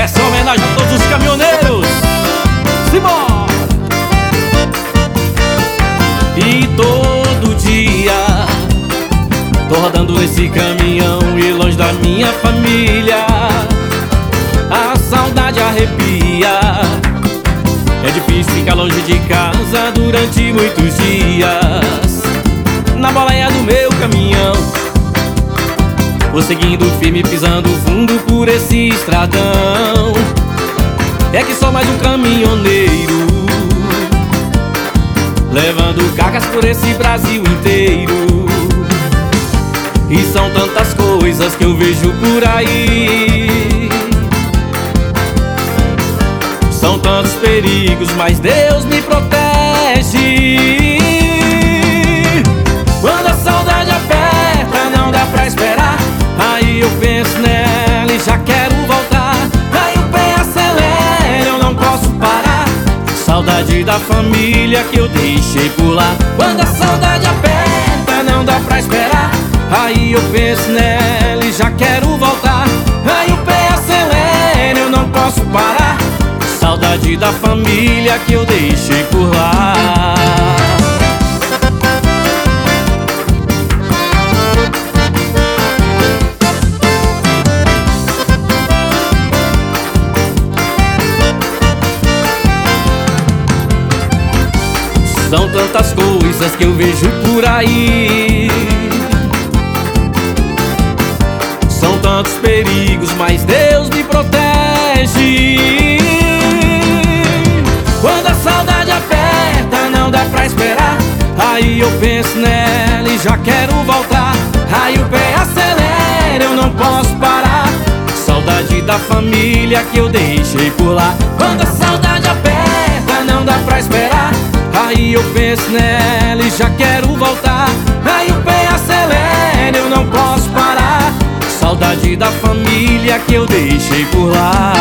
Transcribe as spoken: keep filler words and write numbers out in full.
Essa é uma homenagem a todos os caminhoneiros. Simbora! E todo dia tô rodando nesse caminhão e longe da minha família. A saudade arrepia. É difícil ficar longe de casa durante muitos dias. Na boleia do meu caminhão vou seguindo firme, pisando fundo por esse estradão. É que sou mais um caminhoneiro, levando cargas por esse Brasil inteiro. E são tantas coisas que eu vejo por aí, são tantos perigos, mas Deus me protege. Quando a saudade aperta, não dá pra esperar. Aí eu penso nela e já quero voltar. Aí o pé acelera, eu não posso parar. Saudade da família que eu deixei por lá. Quando a saudade aperta, não dá pra esperar. Aí eu penso nela e já quero voltar. Aí o pé acelera, eu não posso parar. Saudade da família que eu deixei por lá. São tantas coisas que eu vejo por aí, são tantos perigos, mas Deus me protege. Quando a saudade aperta, não dá pra esperar. Aí eu penso nela e já quero voltar. Aí o pé acelera, eu não posso parar. Saudade da família que eu deixei por lá. Quando a saudade aperta, não dá pra esperar. Aí eu penso nela e já quero voltar. Aí o pé acelera, eu não posso parar. Saudade da família que eu deixei por lá.